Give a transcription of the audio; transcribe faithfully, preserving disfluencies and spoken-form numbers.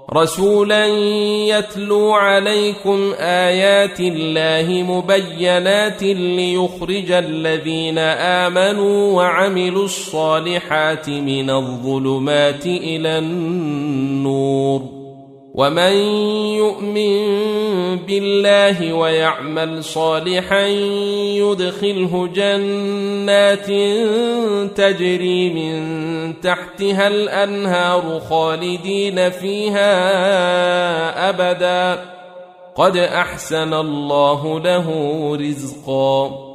رسولا يتلو عليكم آيات الله مبينات ليخرج الذين آمنوا وعملوا الصالحات من الظلمات إلى النور ومن يؤمن بالله ويعمل صالحا يدخله جنات تجري من تحتها الأنهار خالدين فيها أبدا قد أحسن الله له رزقا.